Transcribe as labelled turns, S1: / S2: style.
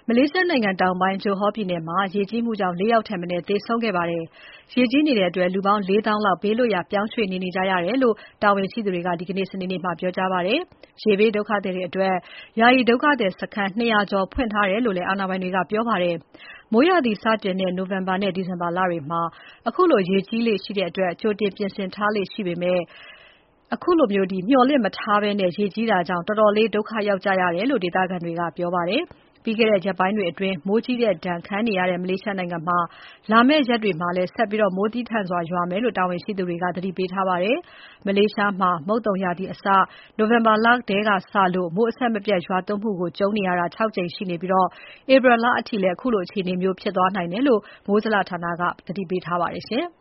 S1: မလေးရှားနိုင်ငံတောင်ပိုင်း Johor ပြည်နယ်မှာ ရေကြီးမှုကြောင့် ၄ ယောက်ထက်မနည်းသေဆုံးခဲ့ပါတယ်။ ရေကြီးနေတဲ့အတွက် လူပေါင်း ၄ သောင်းလောက် ဘေးလွတ်ရာ ပြောင်းရွှေ့နေကြရတယ်လို့ တာဝန်ရှိသူတွေက ဒီနေ့ စနေနေ့မှာ ပြောကြားပါတယ်။ ရေဘေးဒုက္ခသည်တွေအတွက် ယာယီဒုက္ခသည်စခန်း ၂၀၀ ကျော်ဖွင့်ထားတယ်လို့လည်း အာဏာပိုင်တွေက ပြောပါတယ်။ မိုးရာသီစတင်တဲ့ နိုဝင်ဘာနဲ့ ဒီဇင်ဘာလတွေမှာ ခုလိုရေကြီးလေ့ရှိတဲ့အတွက် ကြိုတင်ပြင်ဆင်ထားလေ့ရှိပေမဲ့ ခုလို မျှော်လင့်မထားဘဲ ရေကြီးတာကြောင့် တော်တော်လေး ဒုက္ခရောက်ကြရတယ်လို့ ဒေသခံတွေက ပြောပါတယ်။ ပြီးခဲ့တဲ့ ရက်ပိုင်းတွေအတွင်း မိုးကြီးတဲ့ဒဏ်ခံနေရတဲ့ မလေးရှားနိုင်ငံမှာ လာမယ့်ရက်တွေမှာလည်း ဆက်ပြီး မိုးသည်းထန်စွာရွာမယ်လို့ တာဝန်ရှိသူတွေက သတိပေးထားပါတယ်။ မလေးရှားမှာ မုတ်သုန်ရာသီအစ နိုဝင်ဘာလထဲကစလို့ မိုးအဆက်မပြတ်ရွာသွန်းမှုကို ကြုံနေရတာ ၆ ကြိမ်ရှိနေပြီး ဧပြီလအထိလည်း ခုလိုအခြေအနေမျိုးဖြစ်သွားနိုင်တယ်လို့ မိုးဇလဌာနက သတိပေးထားပါတယ်ရှင်။